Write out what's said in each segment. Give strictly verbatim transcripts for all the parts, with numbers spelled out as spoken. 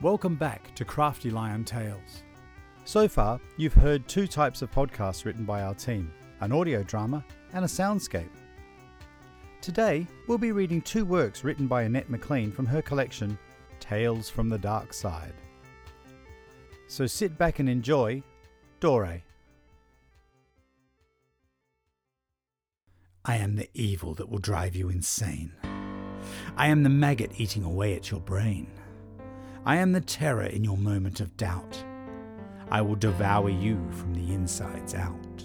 Welcome back to Crafty Lion Tales. So far, you've heard two types of podcasts written by our team, an audio drama and a soundscape. Today, we'll be reading two works written by Annette McLean from her collection, Tales from the Dark Side. So sit back and enjoy Dore. I am the evil that will drive you insane. I am the maggot eating away at your brain. I am the terror in your moment of doubt. I will devour you from the insides out.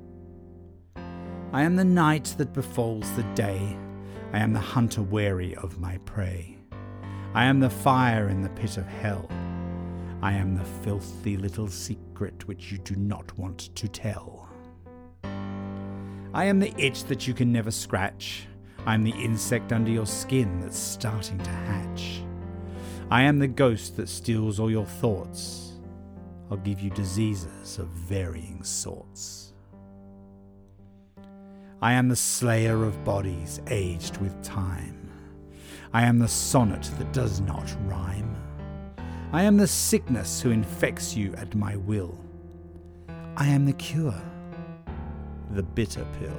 I am the night that befalls the day. I am the hunter wary of my prey. I am the fire in the pit of hell. I am the filthy little secret which you do not want to tell. I am the itch that you can never scratch. I am the insect under your skin that's starting to hatch. I am the ghost that steals all your thoughts. I'll give you diseases of varying sorts. I am the slayer of bodies aged with time. I am the sonnet that does not rhyme. I am the sickness who infects you at my will. I am the cure, the bitter pill.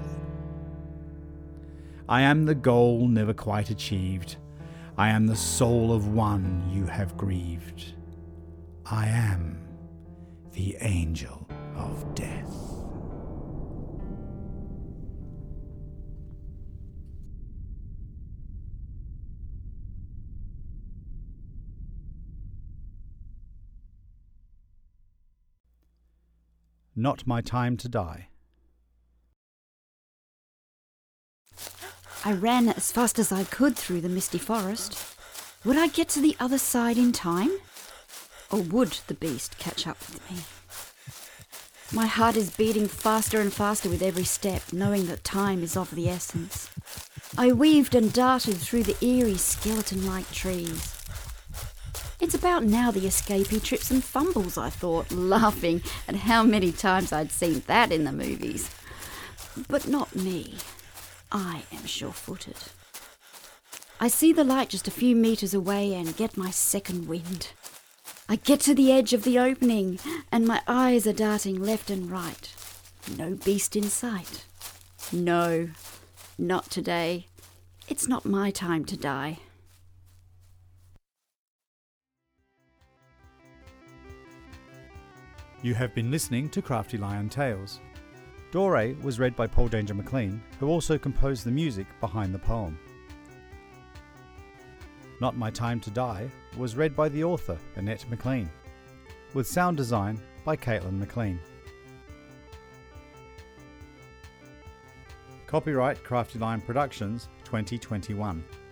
I am the goal never quite achieved. I am the soul of one you have grieved. I am the angel of death. Not My Time to Die. I ran as fast as I could through the misty forest. Would I get to the other side in time? Or would the beast catch up with me? My heart is beating faster and faster with every step, knowing that time is of the essence. I weaved and darted through the eerie skeleton-like trees. It's about now the escapee trips and fumbles, I thought, laughing at how many times I'd seen that in the movies. But not me. I am sure-footed. I see the light just a few metres away and get my second wind. I get to the edge of the opening and my eyes are darting left and right. No beast in sight. No, not today. It's not my time to die. You have been listening to Crafty Lion Tales. Dore was read by Paul Danger McLean, who also composed the music behind the poem. Not My Time to Die was read by the author, Annette McLean, with sound design by Caitlin McLean. Copyright Crafty Lion Productions twenty twenty-one.